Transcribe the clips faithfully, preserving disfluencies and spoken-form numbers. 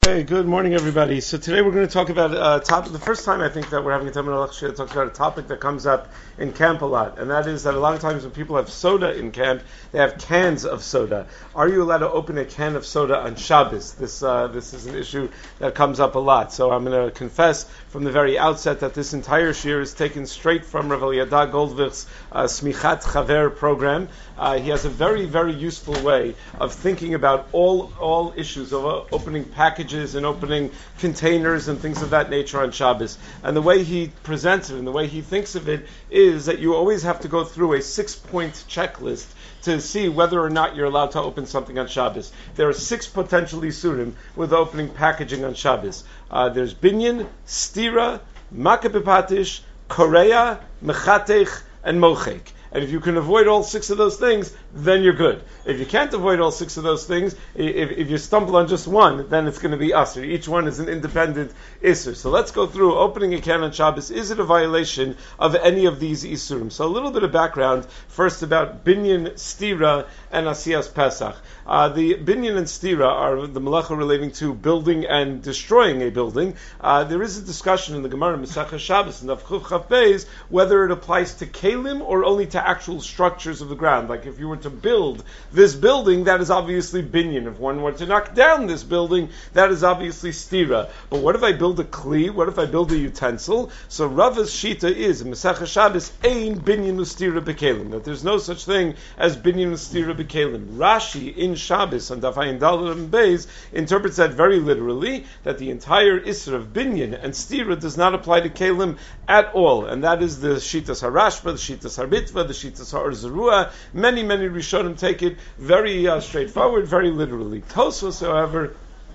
Hey, good morning, everybody. So today we're going to talk about a topic. The first time I think that we're having a Talmud Alach to talk about a topic that comes up in camp a lot, and that is that a lot of times when people have soda in camp, they have cans of soda. Are you allowed to open a can of soda on Shabbos? This uh, this is an issue that comes up a lot. So I'm going to confess from the very outset that this entire shiur is taken straight from Rav Eliada Goldvich's uh, Smichat Chaver program. Uh, he has a very, very useful way of thinking about all all issues of uh, opening packages and opening containers and things of that nature on Shabbos. And the way he presents it and the way he thinks of it is that you always have to go through a six-point checklist to see whether or not you're allowed to open something on Shabbos. There are six potential isurim with opening packaging on Shabbos. Uh, there's binyan, stira, makabipatish, korea, mechatech, and mochek. And if you can avoid all six of those things, then you're good. If you can't avoid all six of those things, if, if you stumble on just one, then it's going to be usr. Each one is an independent isur. So let's go through opening a can on Shabbos. Is it a violation of any of these isurim? So a little bit of background first about binyan, stira, and asiyas pesach. Uh, the binyan and stira are the malacha relating to building and destroying a building. Uh, there is a discussion in the Gemara Masechah Shabbos and Daf Chuf Chaf Beis whether it applies to kalim or only to actual structures of the ground. Like if you were to build this building, that is obviously binyan. If one were to knock down this building, that is obviously stira. But what if I build a kli? What if I build a utensil? So Rava's shita is in Masechah Shabbos ein binyan ustira bekalim, that there's no such thing as binyan ustira bekalim. Rashi in Shabbos on Daf Ayin Daled and Beis interprets that very literally, that the entire isra of binyan and stira does not apply to kalim at all, and that is the shitas harashba, the shitas harbitva, the shitas ha'arzarua. Many, many Rishonim take it very uh, straightforward, very literally. Tosfos, however,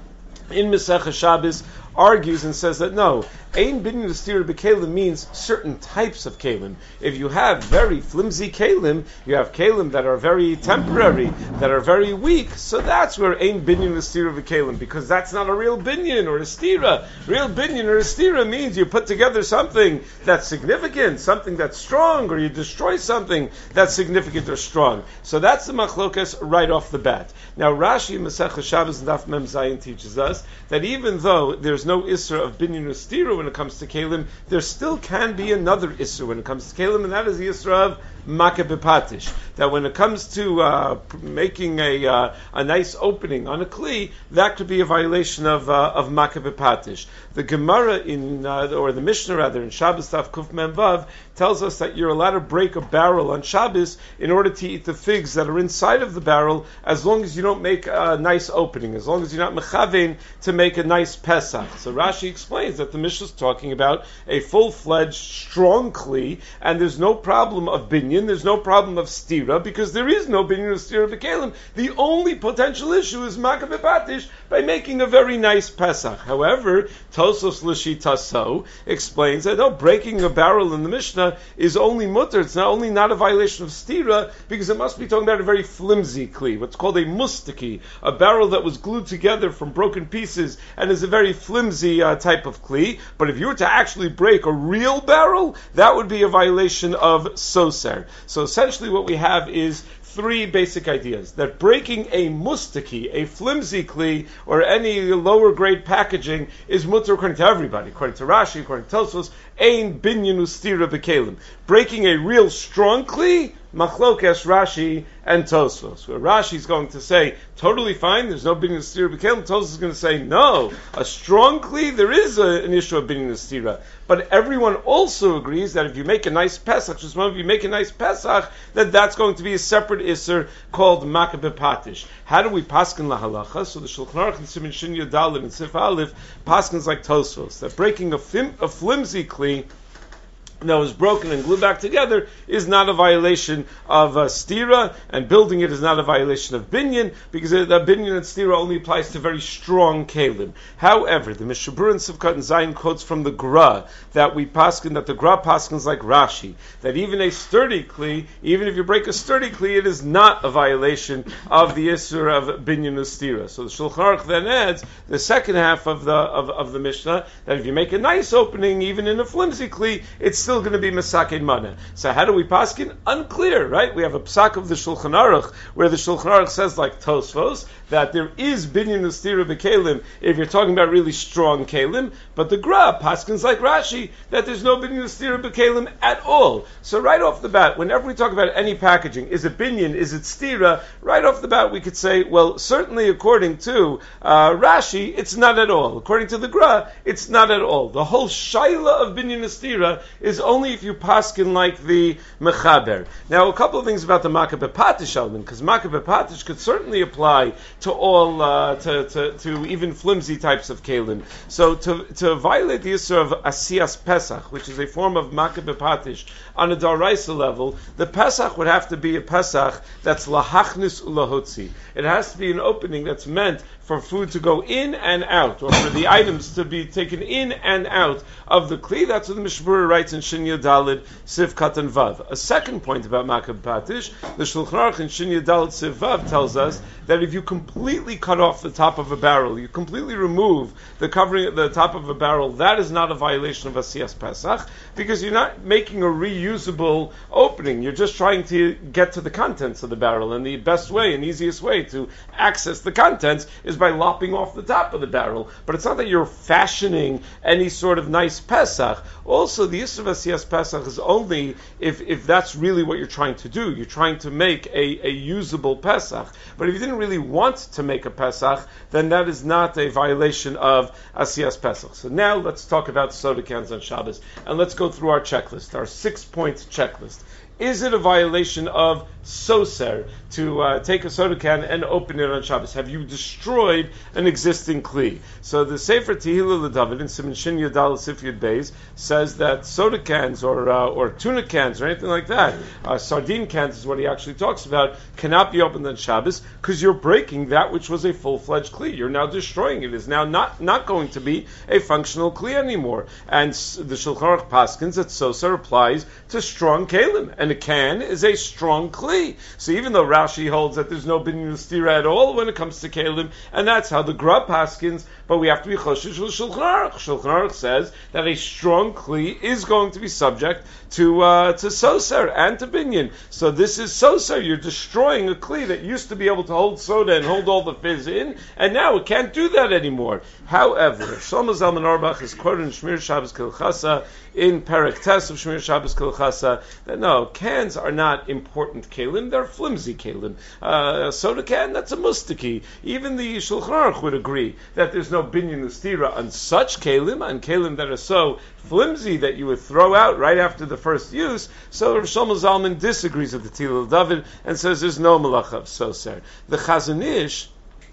in Masechah Shabbos, argues and says that no, ein binyan ustira bekalim means certain types of kalim. If you have very flimsy kalim, you have kalim that are very temporary, that are very weak, so that's where ein binyan ustira bekalim, because that's not a real binyan or a stira. Real binyan or a stira means you put together something that's significant, something that's strong, or you destroy something that's significant or strong. So that's the machlokas right off the bat. Now Rashi Masechah Shabbos and Daf Mem Zayin teaches us that even though there's no isra of binyan ustira when it comes to kalim, there still can be another isra when it comes to kalim, and that is the isra of makabipatish. That when it comes to uh, making a uh, a nice opening on a kli, that could be a violation of uh, of makabipatish. The Gemara in uh, or the Mishnah rather in Shabbos Daf Kuf Mem Vav tells us that you're allowed to break a barrel on Shabbos in order to eat the figs that are inside of the barrel, as long as you don't make a nice opening, as long as you're not mechavein to make a nice pesach. So Rashi explains that the Mishnah is talking about a full-fledged, strong kli, and there's no problem of binyan, there's no problem of stira, because there is no binyan of stira b'kelim. The only potential issue is makabipatish by making a very nice pesach. However, Tosos L'shitaso explains that no, breaking a barrel in the Mishnah is only mutter. It's not only not a violation of stira, because it must be talking about a very flimsy kli, what's called a mustaki, a barrel that was glued together from broken pieces and is a very flimsy uh, type of kli. But if you were to actually break a real barrel, that would be a violation of soser. So essentially what we have is three basic ideas. That breaking a mustaki, a flimsy kli, or any lower grade packaging is mutter according to everybody. According to Rashi, according to Tosfos, ein binyan ustira bekalim. Breaking a real strong kli, machlokes Rashi and Tosfos. Where Rashi is going to say, totally fine, there's no binyan ustira bekalim. Tosfos is going to say, no, a strong kli, there is a, an issue of binyan ustira. But everyone also agrees that if you make a nice pesach, just one of you make a nice pesach, that that's going to be a separate isser called makabipatish. How do we paskin lahalacha? So the Shulchan Aruch and Siman Shin Yadalim and Sif Aleph paskins like Tosfos, that breaking a, flim, a flimsy kli that was broken and glued back together is not a violation of uh, stira, and building it is not a violation of binyan, because the binyan and stira only applies to very strong kalim. However, the Mishabur and Sivkat and Zayin quotes from the Gra that we paskin, that the Gra paskins like Rashi, that even a sturdy kli, even if you break a sturdy kli, it is not a violation of the isur of binyan and stira. So the Shulchan Aruch then adds the second half of the of, of the Mishnah, that if you make a nice opening, even in a flimsy kli, it's still going to be Mesakein Mana. So how do we paskin? Unclear, right? We have a psak of the Shulchan Aruch, where the Shulchan Aruch says, like Tosfos, that there is binyan ustira b'kelim if you're talking about really strong kelim, but the Gra paskins like Rashi that there's no binyan ustira b'kelim at all. So right off the bat, whenever we talk about any packaging, is it binyan, is it stira, right off the bat we could say, well, certainly according to uh, Rashi, it's not at all. According to the Gra, it's not at all. The whole shaila of binyan ustira is only if you paskin like the mechaber. Now, a couple of things about the Makah Bepatish element, because Makah Bepatish could certainly apply to all, uh, to, to, to even flimsy types of kelim. So to, to violate the issue of Asiyas Pesach, which is a form of Makah Bepatish, on a Daraisa level, the Pesach would have to be a Pesach that's lahachnis ulahotzi. It has to be an opening that's meant for food to go in and out, or for the items to be taken in and out of the kli. That's what the Mishmur writes in Shinya Dalid, Siv Katan Vav. A second point about Makah Bepatish, the Shulchan Aruch in Shinya Dalid Siv Vav tells us that if you completely cut off the top of a barrel, you completely remove the covering at the top of a barrel, that is not a violation of Asiyas Pesach, because you're not making a reusable opening. You're just trying to get to the contents of the barrel, and the best way and easiest way to access the contents is by lopping off the top of the barrel. But it's not that you're fashioning any sort of nice Pesach. Also, the Yisrael Asiyas Pesach is only if, if that's really what you're trying to do. You're trying to make a, a usable Pesach. But if you didn't really want to make a Pesach, then that is not a violation of Asiyas Pesach. So now let's talk about soda cans on Shabbos, and let's go through our checklist, our six-point checklist. Is it a violation of soser to uh, take a soda can and open it on Shabbos? Have you destroyed an existing kli? So the Sefer Tehillah L'David in Siman Shin Yudal Sif Yud Beis says that soda cans or uh, or tuna cans or anything like that, uh, sardine cans is what he actually talks about, cannot be opened on Shabbos because you're breaking that which was a full-fledged kli. You're now destroying it. It is now not, not going to be a functional kli anymore. And the Shulchan Aruch paskins that soser applies to strong kelim. And a can is a strong kli. So even though Rashi holds that there's no binyan ustira at all when it comes to kelim, and that's how the Gra paskins, but we have to be choshesh with Shulchan Aruch. Shulchan Aruch says that a strong kli is going to be subject to uh, to soser and to binyan. So this is soser. You're destroying a kli that used to be able to hold soda and hold all the fizz in, and now it can't do that anymore. However, Shlomo Zalman Auerbach is quoted in Shmir Shabbos Kilchasa in Perek Tes of Shmir Shabbos Kilchasa that no, cans are not important kelim, they're flimsy kelim. Uh, a soda can, that's a mustaki. Even the Shulchan Aruch would agree that there's no binyan ustira on such kelim, on kelim that are so flimsy that you would throw out right after the first use. So Rav Shlomo Zalman disagrees with the Tehillah David and says there's no malacha of soser. The Chazon Ish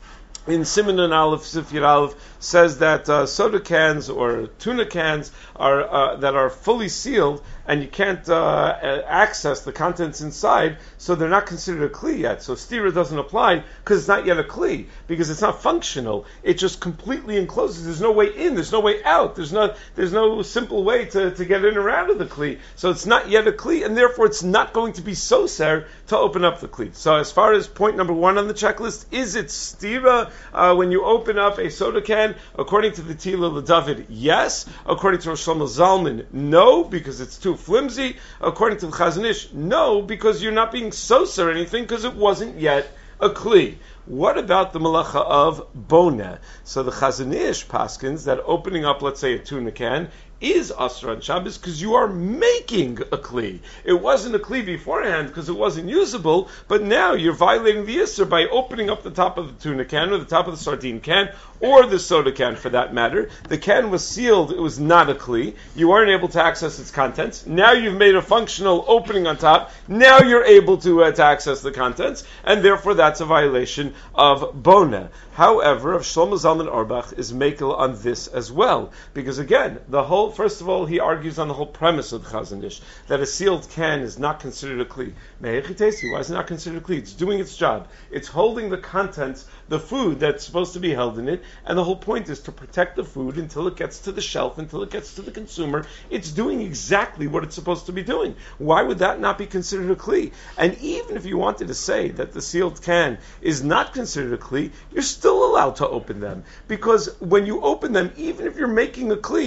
in Siman and Aleph, Sifir Aleph, says that uh, soda cans or tuna cans are uh, that are fully sealed and you can't uh, access the contents inside, so they're not considered a kli yet. So stira doesn't apply because it's not yet a kli, because it's not functional. It just completely encloses. There's no way in. There's no way out. There's no there's no simple way to, to get in or out of the kli. So it's not yet a kli, and therefore it's not going to be soser to open up the kli. So as far as point number one on the checklist, is it stira uh, when you open up a soda can? According to the Tehillah L'David, yes. According to Rosh Shlomo Zalman, no, because it's too flimsy. According to the Chazon Ish, no, because you're not being soser or anything, because it wasn't yet a kli. What about the malacha of bona? So the Chazon Ish paskins that opening up, let's say, a tuna can is Asr on Shabbos because you are making a kli. It wasn't a kli beforehand because it wasn't usable, but now you're violating the Isser by opening up the top of the tuna can or the top of the sardine can or the soda can for that matter. The can was sealed, it was not a kli. You weren't able to access its contents. Now you've made a functional opening on top. Now you're able to, uh, to access the contents, and therefore that's a violation of bona. However, Shlomo Zalman Auerbach is makel on this as well, because again, the whole first of all, he argues on the whole premise of the Chazon Ish, that a sealed can is not considered a kli. Why is it not considered a kli? It's doing its job. It's holding the contents, the food that's supposed to be held in it, and the whole point is to protect the food until it gets to the shelf, until it gets to the consumer. It's doing exactly what it's supposed to be doing. Why would that not be considered a kli? And even if you wanted to say that the sealed can is not considered a kli, you're still allowed to open them. Because when you open them, even if you're making a kli,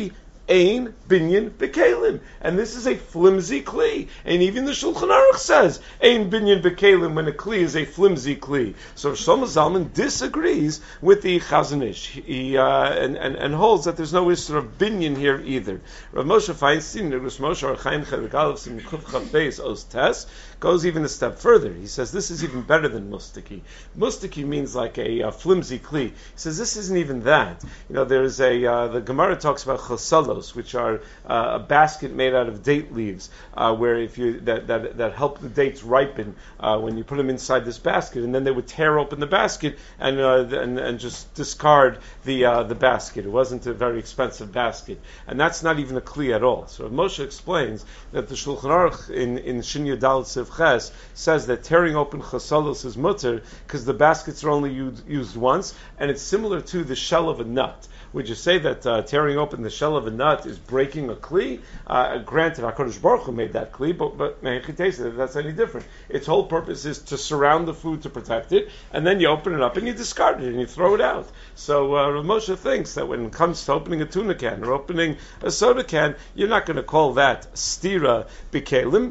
Ein binyan bekalim, and this is a flimsy kli. And even the Shulchan Aruch says ein binyan bekalim when a kli is a flimsy kli. So Shlomo Zalman disagrees with the Chazon Ish. He uh, and, and and holds that there's no issur of binyan here either. Rav Moshe Feinstein, Rav Moshe Archaim Chelik Aleph Sim Kuf Chav Beis Os Tes, goes even a step further. He says this is even better than mustaki. Mustaki means like a, a flimsy kli. He says this isn't even that. You know, there's a uh, the Gemara talks about chosalos, which are uh, a basket made out of date leaves, uh, where if you that, that that help the dates ripen uh, when you put them inside this basket, and then they would tear open the basket and uh, and, and just discard the uh, the basket. It wasn't a very expensive basket, and that's not even a kli at all. So Moshe explains that the Shulchan Aruch in in Shin Yudal Siv Ches says that tearing open chosalos is mutter because the baskets are only used, used once, and it's similar to the shell of a nut. Would you say that uh, tearing open the shell of a nut is breaking a kli? Uh, granted, HaKadosh Baruch Hu made that kli, but but that's any different. Its whole purpose is to surround the food to protect it, and then you open it up and you discard it and you throw it out. So uh, Rav Moshe thinks that when it comes to opening a tuna can or opening a soda can, you're not going to call that stira b'kelim,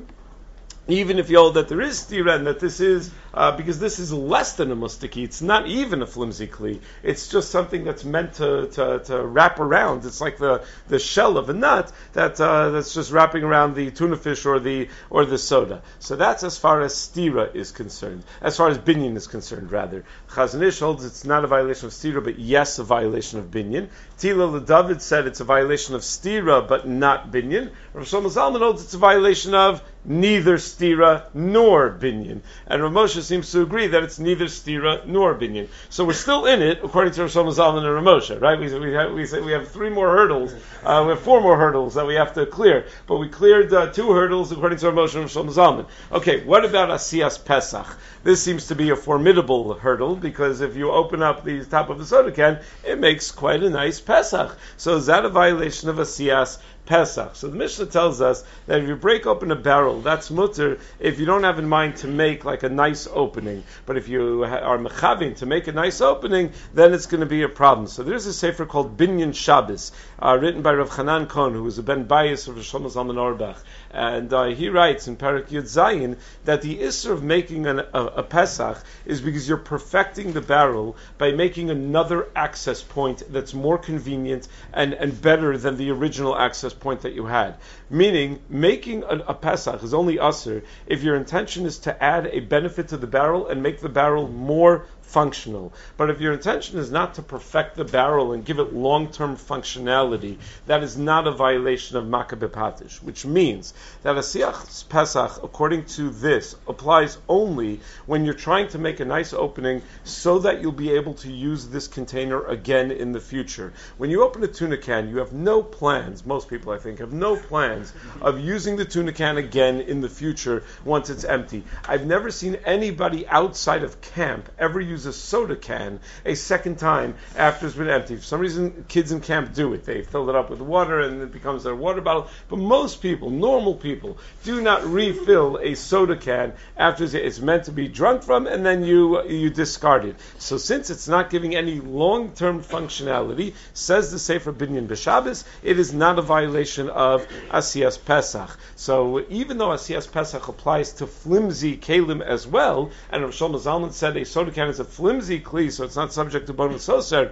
even if you hold that there is stira and that this is, uh, because this is less than a mustaki, it's not even a flimsy kli, it's just something that's meant to, to, to wrap around. It's like the, the shell of a nut that uh, that's just wrapping around the tuna fish or the or the soda. So that's as far as stira is concerned, as far as binyan is concerned, rather. Chazon Ish holds it's not a violation of stira, but yes, a violation of binyan. Tila LeDavid said it's a violation of stira, but not binyan. Rav Shlomo Zalman holds it's a violation of neither stira nor binyan. And Rav Moshe seems to agree that it's neither stira nor binyan. So we're still in it, according to Rav Shlomo Zalman and Rav Moshe, right? We, we, have, we say we have three more hurdles. Uh, we have four more hurdles that we have to clear. But we cleared uh, two hurdles according to Rav Moshe and Rav Shlomo Zalman. Okay, what about Asiyas Pesach? This seems to be a formidable hurdle because if you open up the top of the soda can, it makes quite a nice Pesach. So is that a violation of Asiyas Pesach? So the Mishnah tells us that if you break open a barrel, that's mutter if you don't have in mind to make like a nice opening. But if you are mechavin to make a nice opening, then it's going to be a problem. So there's a sefer called Binyan Shabbos, uh, written by Rav Chanan Kohn, who was a ben bayis of Shlomo Zalman Auerbach. And uh, he writes in Parak Yud Zayin that the issur of making an, a, a Pesach is because you're perfecting the barrel by making another access point that's more convenient and, and better than the original access point that you had. Meaning, making a, a Pesach is only usur if your intention is to add a benefit to the barrel and make the barrel more functional. But if your intention is not to perfect the barrel and give it long-term functionality, that is not a violation of Makkah B'Patish, which means that Asiyas Pesach, according to this, applies only when you're trying to make a nice opening so that you'll be able to use this container again in the future. When you open a tuna can, you have no plans, most people I think have no plans of using the tuna can again in the future once it's empty. I've never seen anybody outside of camp ever use a soda can a second time after it's been empty. For some reason, kids in camp do it. They fill it up with water and it becomes their water bottle. But most people, normal people, do not refill a soda can after it's meant to be drunk from, and then you you discard it. So since it's not giving any long-term functionality, says the Sefer Binyan B'Shabbos, it is not a violation of Asiyas Pesach. So even though Asiyas Pesach applies to flimsy kelim as well, and Rav Shlomo Zalman said a soda can is a flimsy kli, so it's not subject to bonus soser,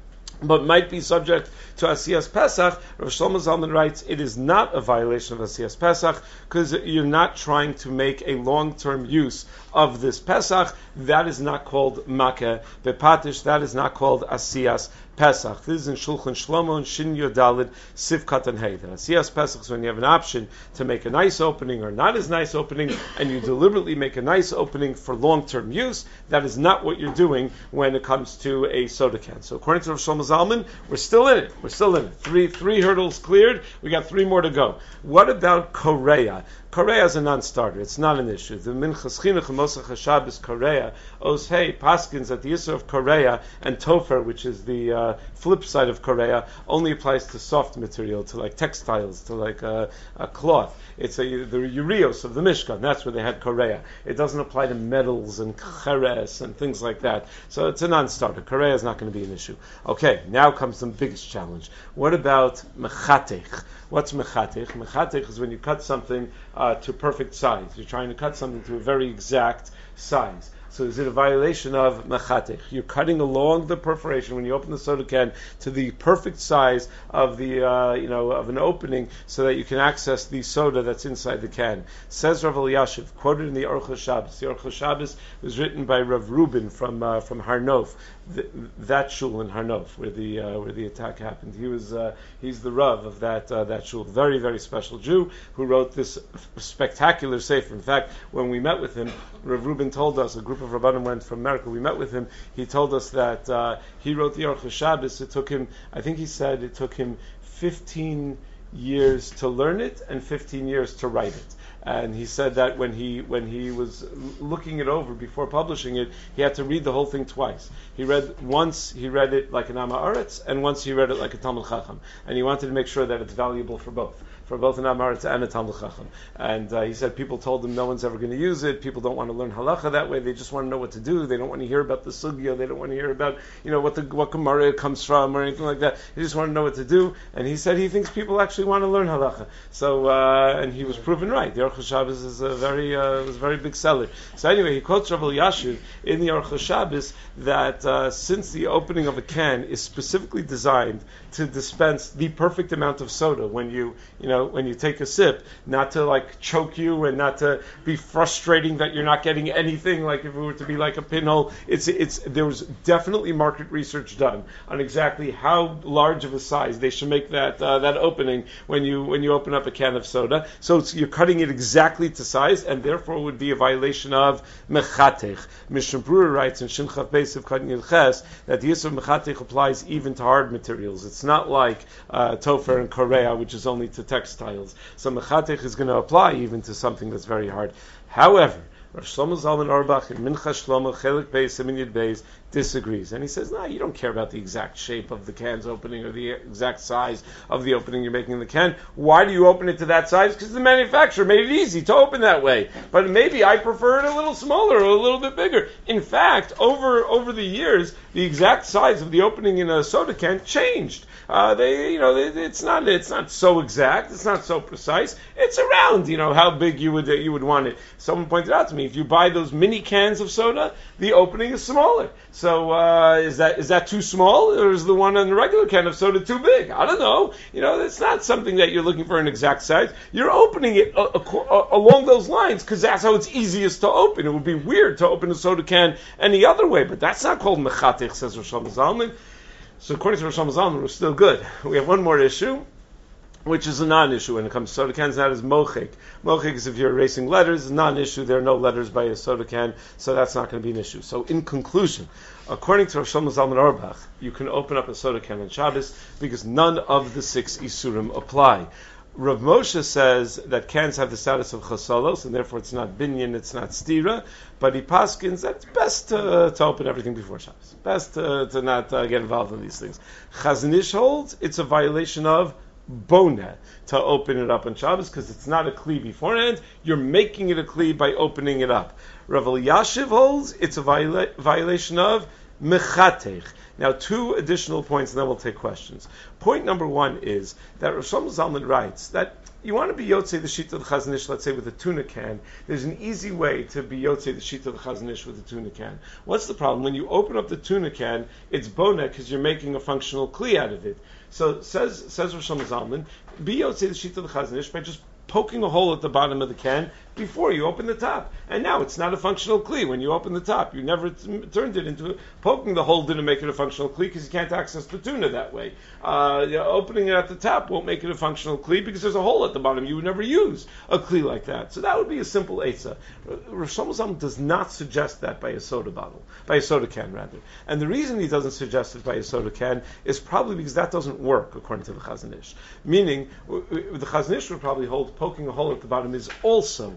but might be subject to Asiyas Pesach, Rav Shlomo Zalman writes, it is not a violation of Asiyas Pesach because you're not trying to make a long-term use of this Pesach. That is not called Makkah B'Patish. That is not called Asiyas Pesach. This is in Shulchan Shlomo and Shin Yodalid Sivkat and Hey. Asiyas Pesach is when you have an option to make a nice opening or not as nice opening, and you deliberately make a nice opening for long-term use. That is not what you're doing when it comes to a soda can. So according to Rav Shlomo Zalman, we're still in it. We're still in it. Three three hurdles cleared. We got three more to go. What about Korea? Korea is a non-starter. It's not an issue. The Minchas Chinuch Mosach HaShabbos Korea Os Hey Paskins at the issur of Korea and Topher, which is the uh, uh, flip side of Korea only applies to soft material, to like textiles, to like a, a cloth. It's a, the urios of the Mishkan. That's where they had Korea. It doesn't apply to metals and cheres and things like that. So it's a non-starter. Korea is not going to be an issue. Okay, now comes the biggest challenge. What about mechatech? What's mechatech? Mechatech is when you cut something uh, to perfect size. You're trying to cut something to a very exact size. So is it a violation of mechatech? You're cutting along the perforation when you open the soda can to the perfect size of the uh, you know of an opening, so that you can access the soda that's inside the can. Says Rav Elyashiv, quoted in the Aruch HaShabbos. The Aruch HaShabbos was written by Rav Reuben from uh, from Harnof, the, that shul in Harnof where the uh, where the attack happened. He was uh, he's the Rav of that uh, that shul. Very very special Jew who wrote this spectacular sefer. In fact, when we met with him, Rav Reuben told us, a group of Rabbanim went from America. We met with him. He told us that uh, he wrote the Aruch HaShabbos. It took him, I think he said, it took him fifteen years to learn it and fifteen years to write it. And he said that when he when he was looking it over before publishing it, he had to read the whole thing twice. He read once he read it like an Am Haaretz, and once he read it like a Talmud Chacham. And he wanted to make sure that it's valuable for both. For both an Am Haaretz and a Talmud Chacham. And uh, he said people told him no one's ever going to use it. People don't want to learn halacha that way. They just want to know what to do. They don't want to hear about the sugya. They don't want to hear about, you know, what the what Gemara comes from or anything like that. They just want to know what to do. And he said he thinks people actually want to learn halacha. So, uh, and he was proven right. The Aruch HaShabbos is a very, uh, was a very big seller. So anyway, he quotes Rav Elyashiv in the Aruch HaShabbos that uh, since the opening of a can is specifically designed to dispense the perfect amount of soda when you, you know, when you take a sip, not to like choke you and not to be frustrating that you're not getting anything, like if it were to be like a pinhole. It's it's there was definitely market research done on exactly how large of a size they should make that uh, that opening when you when you open up a can of soda. So it's, you're cutting it exactly to size, and therefore would be a violation of mechatech. Mishnah Berurah writes in Shin Chav Beis of Katan Yud Ches that the use of mechatech applies even to hard materials. It's not like uh, Topher and Korea, which is only to textiles. So mechatech is going to apply even to something that's very hard. However, Rosh Shlomo Zalman Auerbach in Mincha Shlomo Chelik Beis Siman Yud Beis disagrees, and he says, "No, you don't care about the exact shape of the can's opening or the exact size of the opening you're making in the can. Why do you open it to that size? Because the manufacturer made it easy to open that way. But maybe I prefer it a little smaller or a little bit bigger. In fact, over over the years, the exact size of the opening in a soda can changed. Uh, they, you know, they, it's not it's not so exact, it's not so precise. It's around, you know, how big you would uh, you would want it. Someone pointed out to me, if you buy those mini cans of soda, the opening is smaller. So uh, is that is that too small, or is the one on the regular can of soda too big? I don't know. You know, it's not something that you're looking for an exact size. You're opening it uh, uh, along those lines because that's how it's easiest to open. It would be weird to open a soda can any other way, but that's not called mechatech, says Rosh Shlomo Zalman. So according to Rosh Shlomo Zalman, we're still good. We have one more issue, which is a non-issue when it comes to soda cans. That is mochik. Mochik is if you're erasing letters, non-issue. There are no letters by a soda can, so that's not going to be an issue. So in conclusion, according to Rosh Shlomo Zalman Auerbach, you can open up a soda can on Shabbos because none of the six isurim apply. Rav Moshe says that cans have the status of chasalos, and therefore it's not binyan, it's not stira, but he paskins that it's best to, to open everything before Shabbos. Best to, to not uh, get involved in these things. Chazon Ish holds it's a violation of boneh to open it up on Shabbos because it's not a kli beforehand. You're making it a kli by opening it up. Rav Elyashiv holds it's a viola- violation of mechatech. Now, two additional points, and then we'll take questions. Point number one is that Rosh Shlomo Zalman writes that you want to be yotzei the sheet of the Chazon Ish, let's say with a tuna can. There's an easy way to be yotzei the sheet of the Chazon Ish with a tuna can. What's the problem? When you open up the tuna can, it's boneh because you're making a functional kli out of it. So says says Rosh Shlomo Zalman, be yotzei the sheet of the Chazon Ish by just poking a hole at the bottom of the can before you open the top. And now it's not a functional kli when you open the top. You never t- turned it into... Poking the hole didn't make it a functional kli because you can't access the tuna that way. Uh, you know, opening it at the top won't make it a functional kli because there's a hole at the bottom. You would never use a kli like that. So that would be a simple eitzah. Rosh Shlomo Zalman does not suggest that by a soda bottle, by a soda can rather. And the reason he doesn't suggest it by a soda can is probably because that doesn't work according to the Chazon Ish. Meaning, the Chazon Ish would probably hold poking a hole at the bottom is also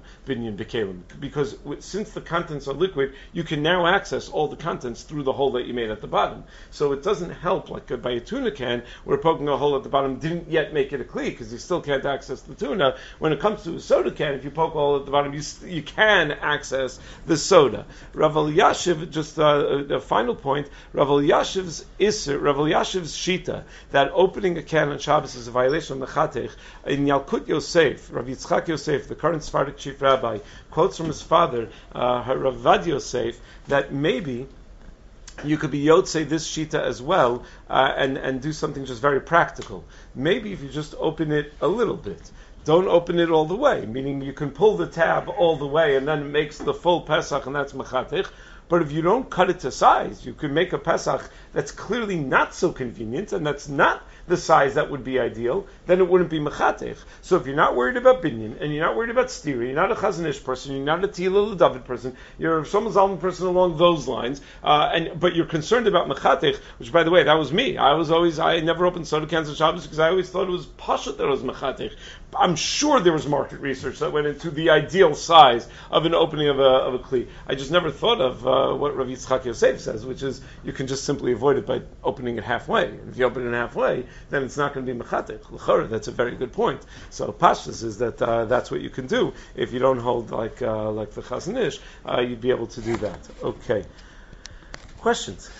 binyan b'kelim, because w- since the contents are liquid, you can now access all the contents through the hole that you made at the bottom. So it doesn't help like uh, by a tuna can, where poking a hole at the bottom didn't yet make it a kli, because you still can't access the tuna. When it comes to a soda can, if you poke a hole at the bottom, you you can access the soda. Rav Elyashiv, just uh, a, a final point, Rav Elyashiv's Isser, Rav Elyashiv's Shita, that opening a can on Shabbos is a violation of Mechatech. In Yalkut Yosef, Rav Yitzchak Yosef, the current Sephardic chief rabbi, quotes from his father, uh, Rav Vad Yosef, that maybe you could be Yotzei this Shita as well, uh, and, and do something just very practical. Maybe if you just open it a little bit. Don't open it all the way, meaning you can pull the tab all the way and then it makes the full Pesach, and that's Mechatech. But if you don't cut it to size, you can make a Pesach that's clearly not so convenient, and that's not the size that would be ideal, then it wouldn't be Mechatech. So if you're not worried about binyan, and you're not worried about stiri, you're not a Chazon Ish person, you're not a Tehillah David person, you're a Shlomo Zalman person along those lines, uh, and but you're concerned about Mechatech, which, by the way, that was me. I was always, I never opened soda cans on Shabbos because I always thought it was Pashut that it was Mechatech. I'm sure there was market research that went into the ideal size of an opening of a, of a Kli. I just never thought of uh, what Rav Yitzchak Yosef says, which is you can just simply avoid it by opening it halfway. And if you open it halfway, then it's not going to be Mechatech. L'chorah, that's a very good point. So Pashtus is that uh, that's what you can do. If you don't hold like uh, like the Chazon Ish, uh, you'd be able to do that. Okay. Questions?